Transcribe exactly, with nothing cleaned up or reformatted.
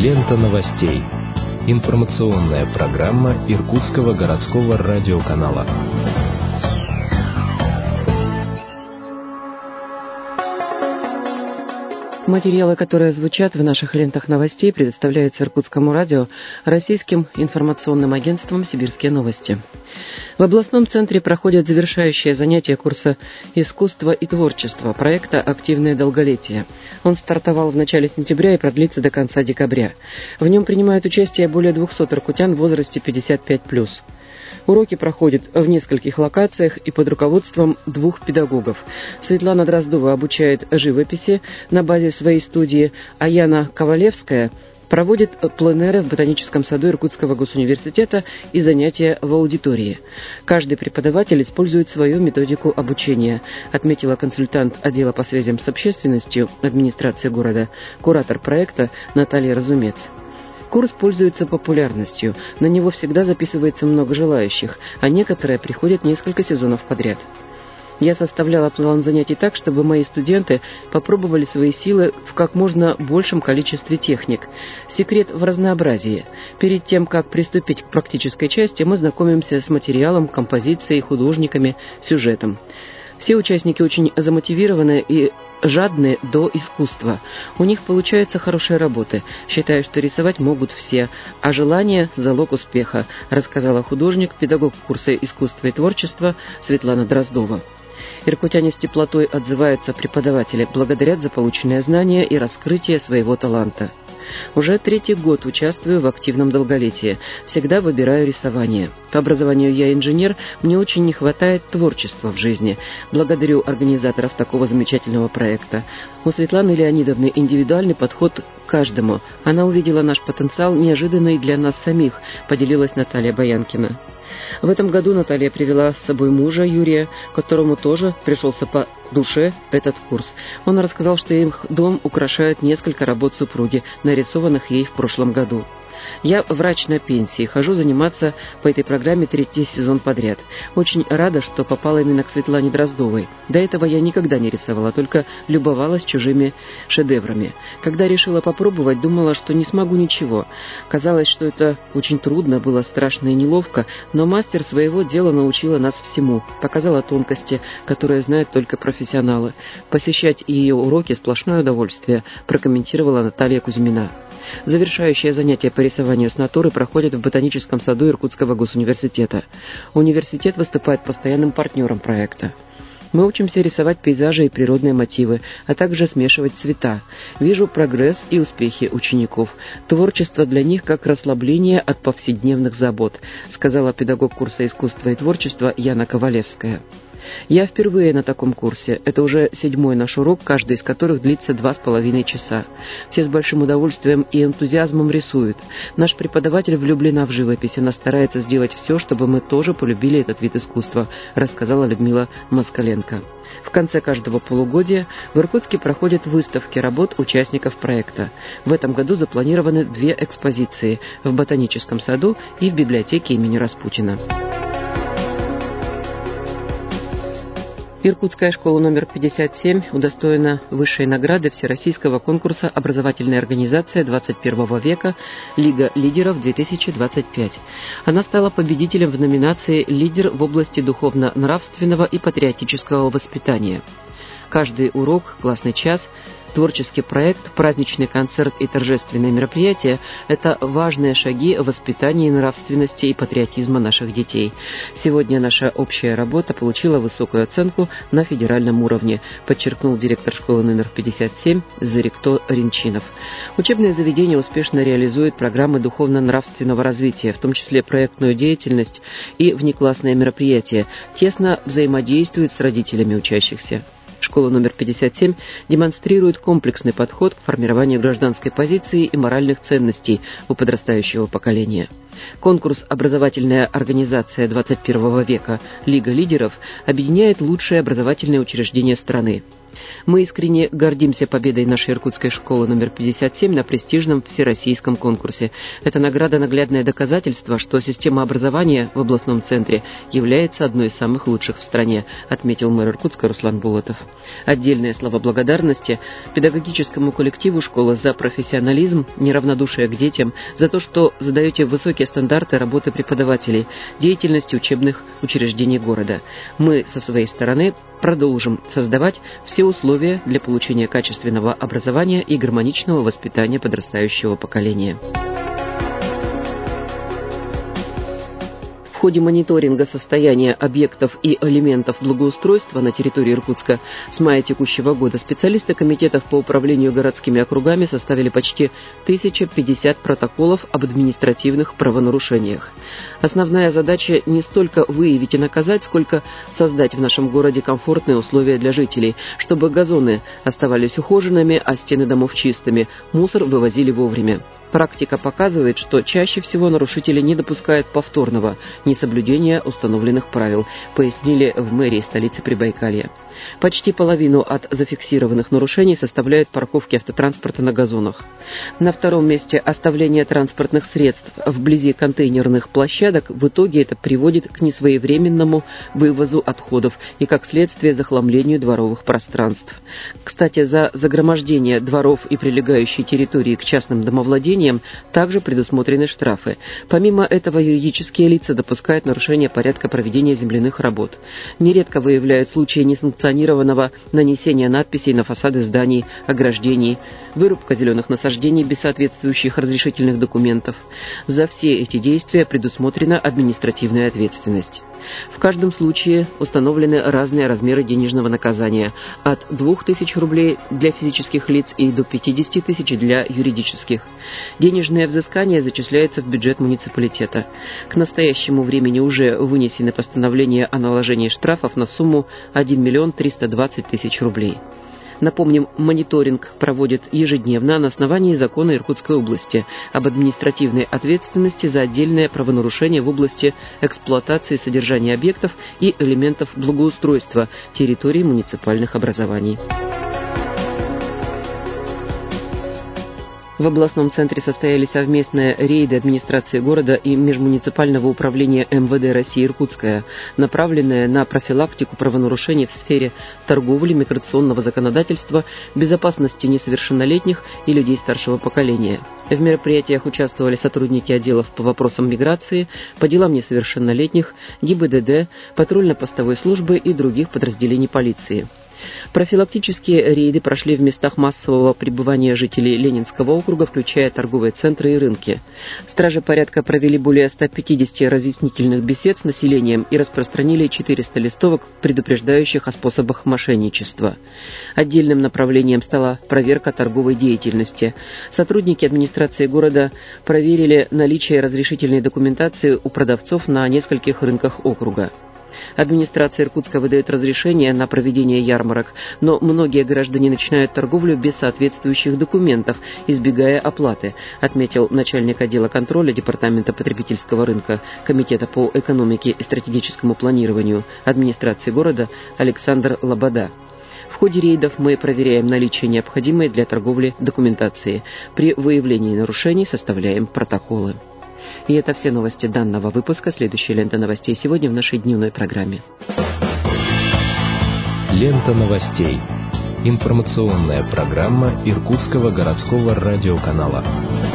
Лента новостей. Информационная программа Иркутского городского радиоканала. Материалы, которые звучат в наших лентах новостей, предоставляются Иркутскому радио российским информационным агентством «Сибирские новости». В областном центре проходят завершающие занятия курса «Искусство и творчество» проекта «Активное долголетие». Он стартовал в начале сентября и продлится до конца декабря. В нем принимают участие более двухсот иркутян в возрасте пятьдесят пять плюс. Уроки проходят в нескольких локациях и под руководством двух педагогов. Светлана Дроздова обучает живописи на базе своей студии, а Яна Ковалевская проводит пленэры в ботаническом саду Иркутского госуниверситета и занятия в аудитории. Каждый преподаватель использует свою методику обучения, отметила консультант отдела по связям с общественностью администрации города, куратор проекта Наталья Разумец. Курс пользуется популярностью, на него всегда записывается много желающих, а некоторые приходят несколько сезонов подряд. Я составляла план занятий так, чтобы мои студенты попробовали свои силы в как можно большем количестве техник. Секрет в разнообразии. Перед тем, как приступить к практической части, мы знакомимся с материалом, композицией, художниками, сюжетом. Все участники очень замотивированы и жадны до искусства. У них получаются хорошие работы. Считаю, что рисовать могут все, а желание – залог успеха, рассказала художник, педагог курса искусства и творчества Светлана Дроздова. Иркутяне с теплотой отзываются преподаватели, благодарят за полученные знания и раскрытие своего таланта. Уже третий год участвую в активном долголетии. Всегда выбираю рисование. По образованию я инженер, мне очень не хватает творчества в жизни. Благодарю организаторов такого замечательного проекта. У Светланы Леонидовны индивидуальный подход к каждому. Она увидела наш потенциал, неожиданный для нас самих, поделилась Наталья Баянкина. В этом году Наталья привела с собой мужа Юрия, которому тоже пришелся по душе этот курс. Он рассказал, что их дом украшает несколько работ супруги, нарисованных ей в прошлом году. Я врач на пенсии, хожу заниматься по этой программе третий сезон подряд. Очень рада, что попала именно к Светлане Дроздовой. До этого я никогда не рисовала, только любовалась чужими шедеврами. Когда решила попробовать, думала, что не смогу ничего. Казалось, что это очень трудно, было страшно и неловко, но мастер своего дела научила нас всему, показала тонкости, которые знают только профессионалы. Посещать ее уроки – сплошное удовольствие, прокомментировала Наталья Кузьмина. Завершающее занятие по рисованию с натуры проходит в ботаническом саду Иркутского госуниверситета. Университет выступает постоянным партнером проекта. Мы учимся рисовать пейзажи и природные мотивы, а также смешивать цвета. Вижу прогресс и успехи учеников. Творчество для них как расслабление от повседневных забот, сказала педагог курса искусства и творчества Яна Ковалевская. Я впервые на таком курсе. Это уже седьмой наш урок, каждый из которых длится два с половиной часа. Все с большим удовольствием и энтузиазмом рисуют. Наш преподаватель влюблена в живопись. Она старается сделать все, чтобы мы тоже полюбили этот вид искусства, рассказала Людмила Москаленко. В конце каждого полугодия в Иркутске проходят выставки работ участников проекта. В этом году запланированы две экспозиции в ботаническом саду и в библиотеке имени Распутина. Иркутская школа номер пятьдесят семь удостоена высшей награды Всероссийского конкурса «Образовательная организация двадцать первого века. Лига лидеров две тысячи двадцать пять». Она стала победителем в номинации «Лидер в области духовно-нравственного и патриотического воспитания». Каждый урок, классный час, творческий проект, праздничный концерт и торжественные мероприятия – это важные шаги в воспитании нравственности и патриотизма наших детей. Сегодня наша общая работа получила высокую оценку на федеральном уровне, подчеркнул директор школы номер пятьдесят семь Зарикто Ринчинов. Учебное заведение успешно реализует программы духовно-нравственного развития, в том числе проектную деятельность и внеклассные мероприятия, тесно взаимодействует с родителями учащихся. Школа номер пятьдесят семь демонстрирует комплексный подход к формированию гражданской позиции и моральных ценностей у подрастающего поколения. Конкурс «Образовательная организация двадцать первого века. Лига лидеров» объединяет лучшие образовательные учреждения страны. Мы искренне гордимся победой нашей иркутской школы номер пятьдесят семь на престижном всероссийском конкурсе. Эта награда — наглядное доказательство, что система образования в областном центре является одной из самых лучших в стране, отметил мэр Иркутска Руслан Булатов. Отдельные слова благодарности педагогическому коллективу школы за профессионализм, неравнодушие к детям, за то, что задаете высокие стандарты работы преподавателей, деятельности учебных учреждений города. Мы со своей стороны продолжим создавать все условия для получения качественного образования и гармоничного воспитания подрастающего поколения. В ходе мониторинга состояния объектов и элементов благоустройства на территории Иркутска с мая текущего года специалисты комитетов по управлению городскими округами составили почти тысяча пятьдесят протоколов об административных правонарушениях. Основная задача не столько выявить и наказать, сколько создать в нашем городе комфортные условия для жителей, чтобы газоны оставались ухоженными, а стены домов чистыми, мусор вывозили вовремя. Практика показывает, что чаще всего нарушители не допускают повторного несоблюдения установленных правил, пояснили в мэрии столицы Прибайкалья. Почти половину от зафиксированных нарушений составляют парковки автотранспорта на газонах. На втором месте оставление транспортных средств вблизи контейнерных площадок. В итоге это приводит к несвоевременному вывозу отходов и, как следствие, захламлению дворовых пространств. Кстати, за загромождение дворов и прилегающей территории к частным домовладениям также предусмотрены штрафы. Помимо этого, юридические лица допускают нарушение порядка проведения земляных работ. Нередко выявляют случаи несанкционированного нанесения надписей на фасады зданий, ограждений, вырубка зеленых насаждений без соответствующих разрешительных документов. За все эти действия предусмотрена административная ответственность. В каждом случае установлены разные размеры денежного наказания – от двух тысяч рублей для физических лиц и до пятидесяти тысяч для юридических. Денежное взыскание зачисляется в бюджет муниципалитета. К настоящему времени уже вынесены постановления о наложении штрафов на сумму один миллион триста двадцать тысяч рублей. Напомним, мониторинг проводит ежедневно на основании закона Иркутской области об административной ответственности за отдельные правонарушения в области эксплуатации содержания объектов и элементов благоустройства территории муниципальных образований. В областном центре состоялись совместные рейды администрации города и межмуниципального управления эм вэ дэ России Иркутская, направленные на профилактику правонарушений в сфере торговли, миграционного законодательства, безопасности несовершеннолетних и людей старшего поколения. В мероприятиях участвовали сотрудники отделов по вопросам миграции, по делам несовершеннолетних, гэ и бэ дэ дэ, патрульно-постовой службы и других подразделений полиции. Профилактические рейды прошли в местах массового пребывания жителей Ленинского округа, включая торговые центры и рынки. Стражи порядка провели более ста пятидесяти разъяснительных бесед с населением и распространили четыреста листовок, предупреждающих о способах мошенничества. Отдельным направлением стала проверка торговой деятельности. Сотрудники администрации города проверили наличие разрешительной документации у продавцов на нескольких рынках округа. Администрация Иркутска выдает разрешение на проведение ярмарок, но многие граждане начинают торговлю без соответствующих документов, избегая оплаты, отметил начальник отдела контроля Департамента потребительского рынка Комитета по экономике и стратегическому планированию администрации города Александр Лобода. В ходе рейдов мы проверяем наличие необходимой для торговли документации. При выявлении нарушений составляем протоколы. И это все новости данного выпуска. Следующая лента новостей сегодня в нашей дневной программе. Лента новостей. Информационная программа Иркутского городского радиоканала.